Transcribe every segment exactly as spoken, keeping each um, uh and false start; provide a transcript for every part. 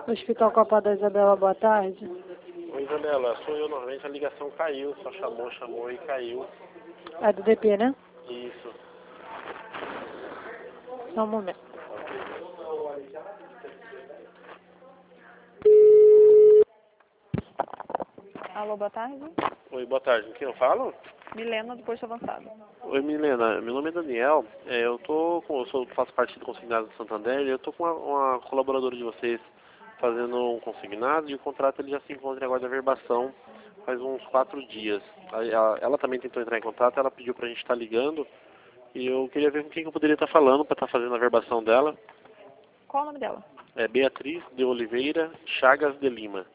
Hospital Copa da Isabela, boa tarde. Oi, Isabela, sou eu. Normalmente a ligação caiu, só chamou, chamou e caiu. É do D P, né? Isso. Só um momento. Alô, boa tarde. Oi, boa tarde. Com quem eu falo? Milena, do Posto Avançado. Oi, Milena. Meu nome é Daniel. É, eu tô com, eu sou, faço parte do Consignado de Santander e eu tô com uma, uma colaboradora de vocês fazendo um consignado e o contrato ele já se encontra agora de averbação faz uns quatro dias. Aí, ela, ela também tentou entrar em contato, ela pediu pra gente estar ligando e eu queria ver com quem que eu poderia estar falando para estar fazendo a averbação dela. Qual o nome dela? É Beatriz de Oliveira Chagas de Lima.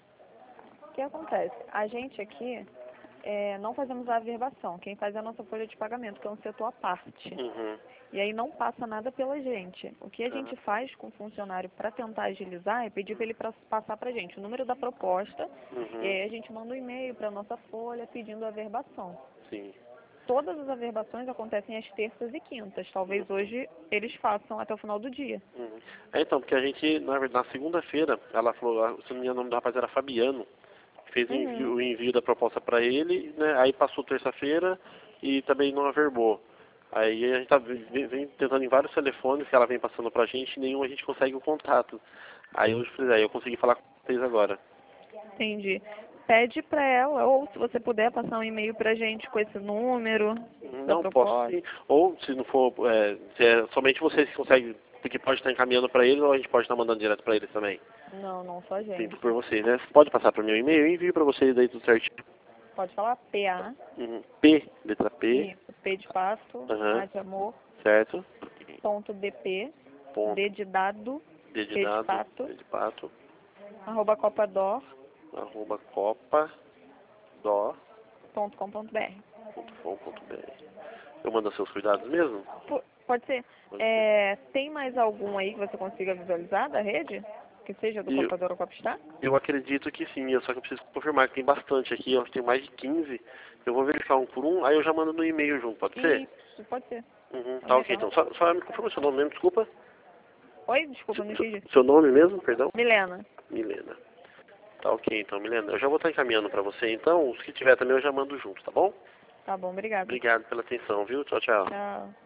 O que acontece? A gente aqui é, não fazemos a averbação. Quem faz é a nossa folha de pagamento, que é um setor à parte. Uhum. E aí não passa nada pela gente. O que a Tá. gente faz com o funcionário para tentar agilizar é pedir para ele pra, passar para a gente o número da proposta, Uhum. e aí a gente manda um e-mail para a nossa folha pedindo a averbação. Sim. Todas as averbações acontecem às terças e quintas. Talvez hoje eles façam até o final do dia. Uhum. É, então, porque a gente, na verdade, na segunda-feira, ela falou, se não me engano, o nome do rapaz era Fabiano, fez o envio, Uhum. o envio da proposta para ele, né? Aí passou terça-feira e também não averbou. Aí a gente tá vem, vem tentando em vários telefones que ela vem passando pra gente, e nenhum a gente consegue o contato. Aí hoje eu falei, aí eu consegui falar com vocês agora. Entendi. Pede para ela, ou se você puder, passar um e-mail para a gente com esse número da Não, posso proposta. sim. Ou se não for, é, se é somente vocês que conseguem, porque pode estar encaminhando para eles ou a gente pode estar mandando direto para eles também. Não, não só a Tem gente. por vocês, né? Pode passar para o meu e-mail, eu envio para vocês aí tudo certinho. Pode falar P A, Uhum. P, letra P, isso, P de pato, aham, A de amor, certo, ponto D P, ponto, D de dado, D de P de dado, pato, D de pato, arroba copador arroba copa, dó, ponto com ponto br. ponto com ponto br. Eu mando seus cuidados mesmo? P- Pode ser. Pode ser. É, tem mais algum aí que você consiga visualizar da rede? Que seja do E eu, Copador ou Copstar? eu acredito que sim, eu só que eu preciso confirmar que tem bastante aqui, eu acho que tem mais de quinze. Eu vou verificar um por um, aí eu já mando no e-mail junto, pode ser? Isso, pode ser. Uhum, É tá ok, melhor. então. Só, só me confirma seu nome mesmo, desculpa. Oi, desculpa, não Se- entendi. se- Seu nome mesmo, perdão? Milena. Milena. Tá ok, então, Milena. Eu já vou estar encaminhando pra você, então. Os que tiver também eu já mando junto, tá bom? Tá bom, obrigada. Obrigado pela atenção, viu? Tchau, tchau. Tchau.